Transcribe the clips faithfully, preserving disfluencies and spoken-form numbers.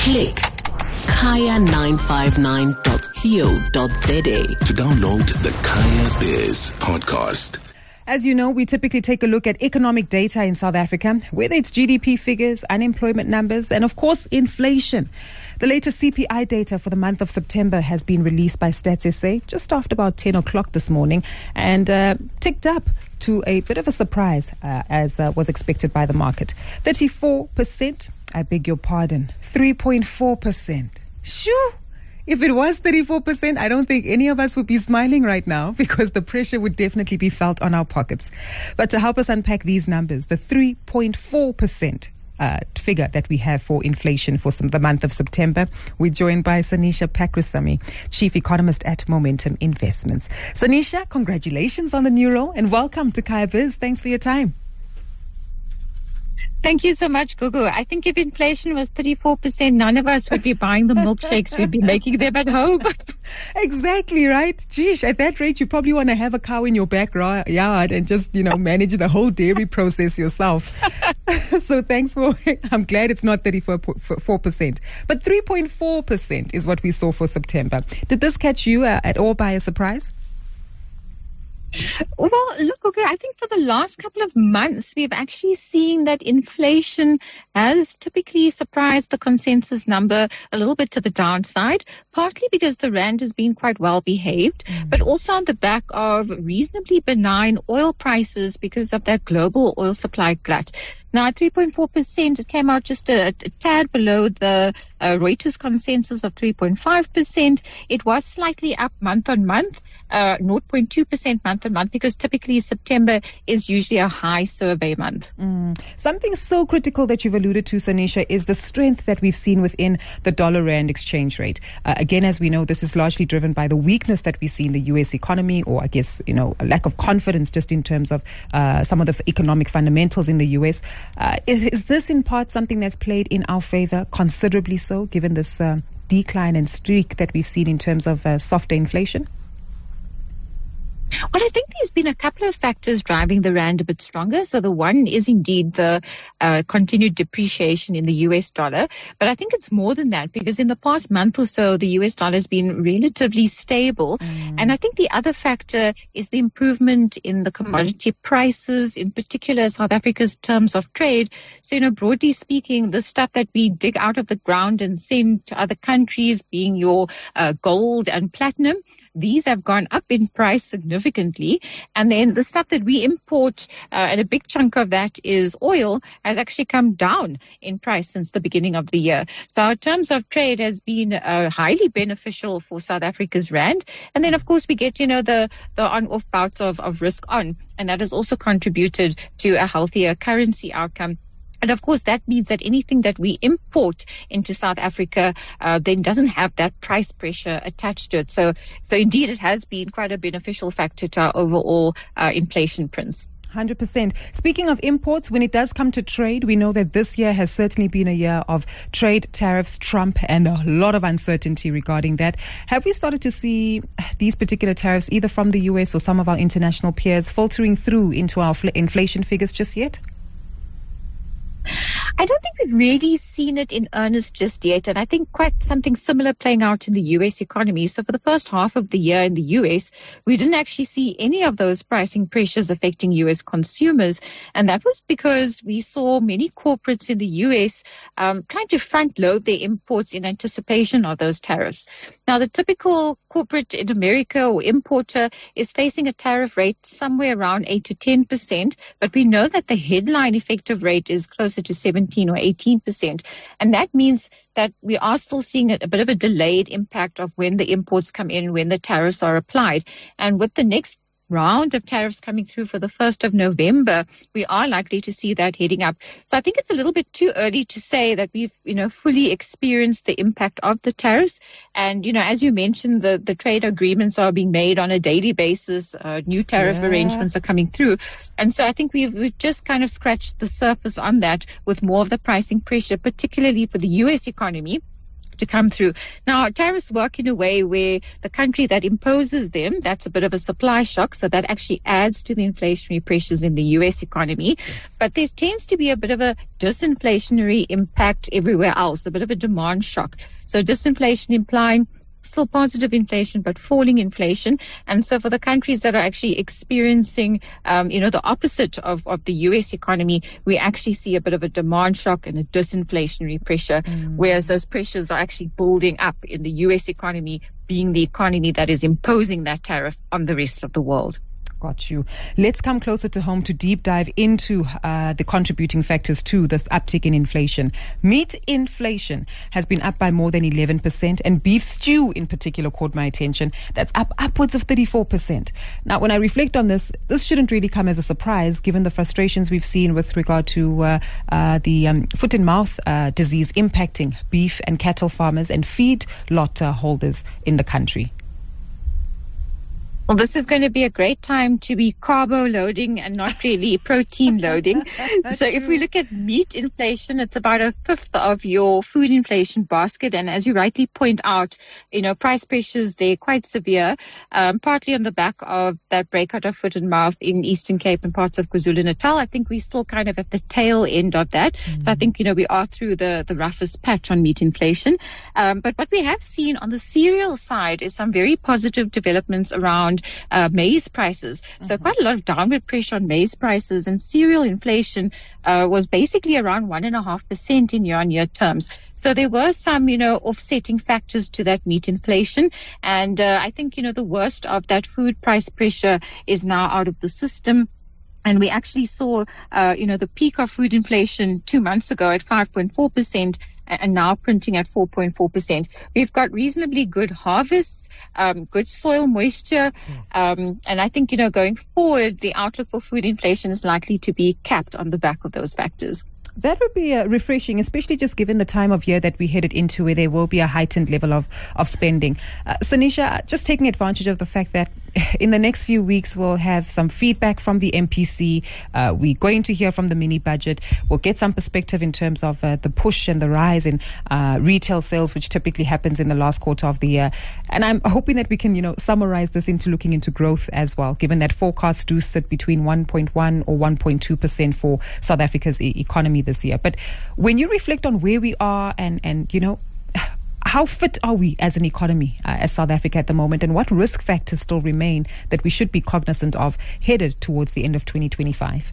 Click kaya nine five nine dot co dot za to download the Kaya Biz podcast. As you know, we typically take a look at economic data in South Africa, whether it's G D P figures, unemployment numbers, and of course, inflation. The latest C P I data for the month of September has been released by Stats S A just after about ten o'clock this morning and uh, ticked up to a bit of a surprise uh, as uh, was expected by the market. thirty-four percent, I beg your pardon, three point four percent. Shoo! If it was thirty-four percent, I don't think any of us would be smiling right now because the pressure would definitely be felt on our pockets. But to help us unpack these numbers, the three point four percent uh, figure that we have for inflation for some, the month of September, we're joined by Sanisha Pakrasamy, Chief Economist at Momentum Investments. Sanisha, congratulations on the new role and welcome to Kaya Biz. Thanks for your time. Thank you so much, Gugu. I think if inflation was thirty-four percent, none of us would be buying the milkshakes. We'd be making them at home. Exactly, right? Geesh, at that rate, you probably want to have a cow in your backyard and just, you know, manage the whole dairy process yourself. So thanks for, I'm glad it's not thirty-four percent. But three point four percent is what we saw for September. Did this catch you uh, at all by a surprise? Well, look, okay, I think for the last couple of months, we've actually seen that inflation has typically surprised the consensus number a little bit to the downside, partly because the rand has been quite well behaved, mm. but also on the back of reasonably benign oil prices because of that global oil supply glut. Now, at three point four percent, it came out just a, a tad below the uh, Reuters consensus of three point five percent. It was slightly up month on month, uh, zero point two percent month on month, because typically September is usually a high survey month. Mm. Something so critical that you've alluded to, Sanisha, is the strength that we've seen within the dollar-rand exchange rate. Uh, again, as we know, this is largely driven by the weakness that we see in the U S economy, or I guess, you know, a lack of confidence just in terms of uh, some of the economic fundamentals in the U S. Uh, is, is this in part something that's played in our favor, considerably so, given this uh, decline and streak that we've seen in terms of uh, softer inflation? Well, I think there's been a couple of factors driving the rand a bit stronger. So the one is indeed the uh, continued depreciation in the U S dollar. But I think it's more than that, because in the past month or so, the U S dollar has been relatively stable. Mm. And I think the other factor is the improvement in the commodity prices, in particular South Africa's terms of trade. So, you know, broadly speaking, the stuff that we dig out of the ground and send to other countries, being your uh, gold and platinum, these have gone up in price significantly. And then the stuff that we import, uh, and a big chunk of that is oil, has actually come down in price since the beginning of the year. So our terms of trade has been uh, highly beneficial for South Africa's rand. And then, of course, we get, you know, the, the on-off bouts of, of risk on. And that has also contributed to a healthier currency outcome. And of course, that means that anything that we import into South Africa uh, then doesn't have that price pressure attached to it. So, so indeed, it has been quite a beneficial factor to our overall uh, inflation prints. one hundred percent. Speaking of imports, when it does come to trade, we know that this year has certainly been a year of trade tariffs, Trump, and a lot of uncertainty regarding that. Have we started to see these particular tariffs, either from the U S or some of our international peers, filtering through into our fl- inflation figures just yet? I don't think we've really seen it in earnest just yet. And I think quite something similar playing out in the U S economy. So for the first half of the year in the U S, we didn't actually see any of those pricing pressures affecting U S consumers. And that was because we saw many corporates in the U S um, trying to front load their imports in anticipation of those tariffs. Now, the typical corporate in America or importer is facing a tariff rate somewhere around eight to ten percent. But we know that the headline effective rate is closer to seventeen or eighteen percent. And that means that we are still seeing a, a bit of a delayed impact of when the imports come in, when the tariffs are applied. And with the next round of tariffs coming through for the first of November, we are likely to see that heading up. So I think it's a little bit too early to say that we've, you know, fully experienced the impact of the tariffs. And, you know, as you mentioned, the, the trade agreements are being made on a daily basis. Uh, new tariff yeah. arrangements are coming through. And so I think we've, we've just kind of scratched the surface on that with more of the pricing pressure, particularly for the U S economy. to come through. Now, tariffs work in a way where the country that imposes them, that's a bit of a supply shock, so that actually adds to the inflationary pressures in the U S economy. Yes. But there tends to be a bit of a disinflationary impact everywhere else, a bit of a demand shock. So disinflation implying still positive inflation, but falling inflation. And so for the countries that are actually experiencing, um, you know, the opposite of, of the U S economy, we actually see a bit of a demand shock and a disinflationary pressure, mm. whereas those pressures are actually building up in the U S economy, being the economy that is imposing that tariff on the rest of the world. Got you. Let's come closer to home to deep dive into uh, the contributing factors to this uptick in inflation. Meat inflation has been up by more than eleven percent, and beef stew in particular caught my attention. That's up upwards of thirty-four percent. Now, when I reflect on this, this shouldn't really come as a surprise given the frustrations we've seen with regard to uh, uh, the um, foot and mouth uh, disease impacting beef and cattle farmers and feedlot uh, holders in the country. Well, this is going to be a great time to be carbo loading and not really protein loading. So if we look at meat inflation, it's about a fifth of your food inflation basket. And as you rightly point out, you know, price pressures, they're quite severe, um, partly on the back of that breakout of foot and mouth in Eastern Cape and parts of KwaZulu-Natal. I think we're still kind of at the tail end of that. Mm-hmm. So I think, you know, we are through the, the roughest patch on meat inflation. Um, but what we have seen on the cereal side is some very positive developments around Uh, maize prices. So mm-hmm. quite a lot of downward pressure on maize prices, and cereal inflation uh, was basically around one and a half percent in year-on-year terms. So there were some, you know, offsetting factors to that meat inflation. And uh, I think, you know, the worst of that food price pressure is now out of the system. And we actually saw, uh, you know, the peak of food inflation two months ago at five point four percent. And now printing at four point four percent. We've got reasonably good harvests, um, good soil moisture. Yes. Um, and I think, you know, going forward, the outlook for food inflation is likely to be capped on the back of those factors. That would be uh, refreshing, especially just given the time of year that we're headed into, where there will be a heightened level of, of spending. Uh, Sanisha, just taking advantage of the fact that in the next few weeks we'll have some feedback from the M P C. Uh, we're going to hear from the mini budget. We'll get some perspective in terms of uh, the push and the rise in uh, retail sales, which typically happens in the last quarter of the year. And I'm hoping that we can, you know, summarize this into looking into growth as well, given that forecasts do sit between one point one or one point two percent for South Africa's e- economy this year. But when you reflect on where we are and, and you know, how fit are we as an economy, uh, as South Africa at the moment, and what risk factors still remain that we should be cognizant of headed towards the end of twenty twenty-five?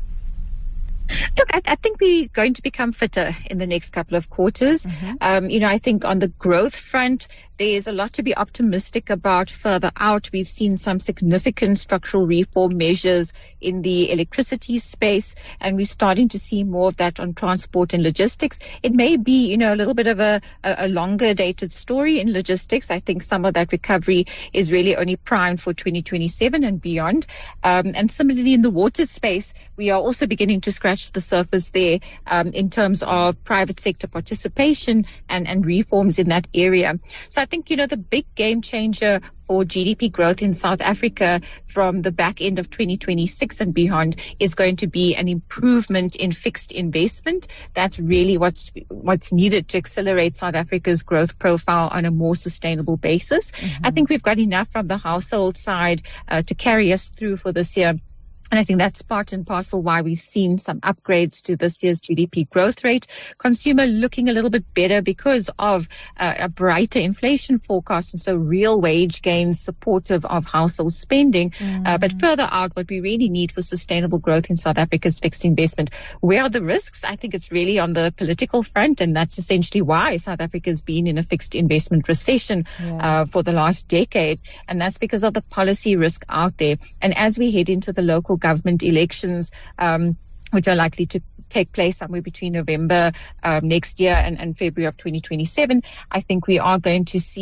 Look, I, I think we're going to become fitter in the next couple of quarters. Mm-hmm. Um, you know, I think on the growth front, there's a lot to be optimistic about further out. We've seen some significant structural reform measures in the electricity space, and we're starting to see more of that on transport and logistics. It may be, you know, a little bit of a, a, a longer dated story in logistics. I think some of that recovery is really only primed for twenty twenty-seven and beyond. Um, and similarly in the water space, we are also beginning to scratch the surface there um, in terms of private sector participation and, and reforms in that area. So I think, you know, the big game changer for G D P growth in South Africa from the back end of twenty twenty-six and beyond is going to be an improvement in fixed investment. That's really what's what's needed to accelerate South Africa's growth profile on a more sustainable basis. Mm-hmm. I think we've got enough from the household side uh, to carry us through for this year. And I think that's part and parcel why we've seen some upgrades to this year's G D P growth rate. Consumer looking a little bit better because of uh, a brighter inflation forecast, and so real wage gains supportive of household spending. Mm. Uh, but further out, what we really need for sustainable growth in South Africa's fixed investment. Where are the risks? I think it's really on the political front, and that's essentially why South Africa's been in a fixed investment recession yeah. uh, for the last decade. And that's because of the policy risk out there. And as we head into the local government elections, um, which are likely to take place somewhere between November um, next year and, and February of twenty twenty-seven, I think we are going to see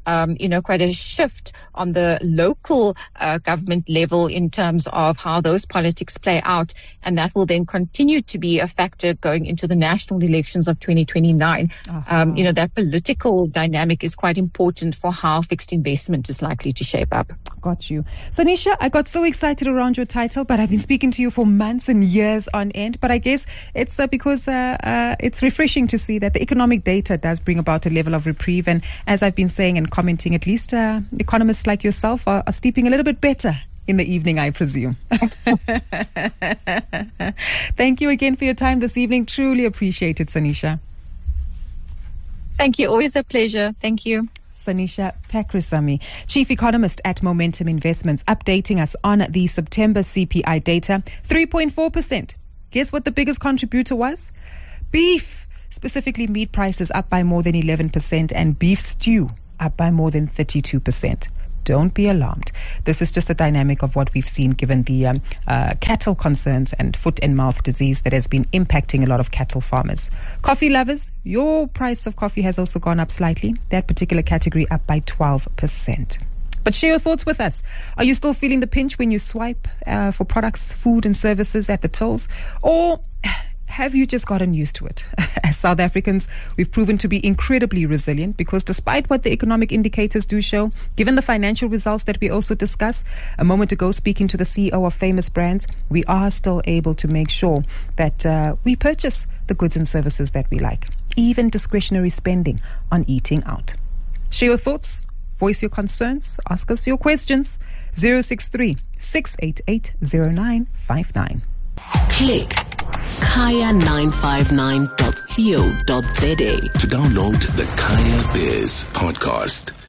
um, you know, quite a shift on the local uh, government level in terms of how those politics play out. And that will then continue to be a factor going into the national elections of twenty twenty-nine. Uh-huh. Um, you know, that political dynamic is quite important for how fixed investment is likely to shape up. Got you. Sanisha, I got so excited around your title, but I've been speaking to you for months and years on end. But I guess it's uh, because uh, uh, it's refreshing to see that the economic data does bring about a level of reprieve. And as I've been saying and commenting, at least uh, economists like yourself are, are sleeping a little bit better in the evening, I presume. Thank you again for your time this evening. Truly appreciate it, Sanisha. Thank you. Always a pleasure. Thank you. Sanisha Pakrisamy, Chief Economist at Momentum Investments, updating us on the September C P I data. three point four percent. Guess what the biggest contributor was? Beef, specifically meat prices up by more than eleven percent and beef stew up by more than thirty-two percent. Don't be alarmed. This is just a dynamic of what we've seen given the um, uh, cattle concerns and foot and mouth disease that has been impacting a lot of cattle farmers. Coffee lovers, your price of coffee has also gone up slightly. That particular category up by twelve percent. But share your thoughts with us. Are you still feeling the pinch when you swipe uh, for products, food and services at the tills? Or have you just gotten used to it? As South Africans, we've proven to be incredibly resilient because despite what the economic indicators do show, given the financial results that we also discuss, a moment ago speaking to the C E O of Famous Brands, we are still able to make sure that uh, we purchase the goods and services that we like, even discretionary spending on eating out. Share your thoughts, voice your concerns, ask us your questions. zero six three, six eight eight, zero nine five nine. Click kaya nine five nine dot co dot za to download the Kaya Biz podcast.